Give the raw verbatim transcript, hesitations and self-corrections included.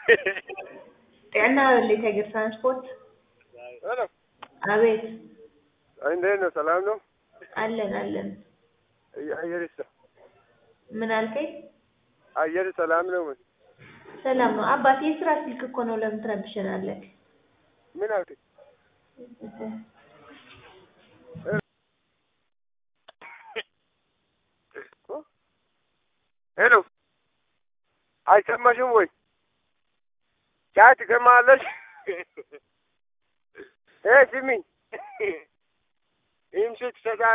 ጤና ለተገር ትራንስፖርት ሄሎ አቤት እንዴት ነው? ሰላም ነው? አለን አለን። አየርስ ምን አልከኝ? አየር ሰላም ነው? ሰላም ነው። አባቴ ስራ ስልክ እኮ ነው። ለምን ትረብሸናለህ? ምን አልከኝ? ሄሎ አይሰማሽም ወይ? ጫት ከማለሽ እ ስሚ ይምሽት ሰዳ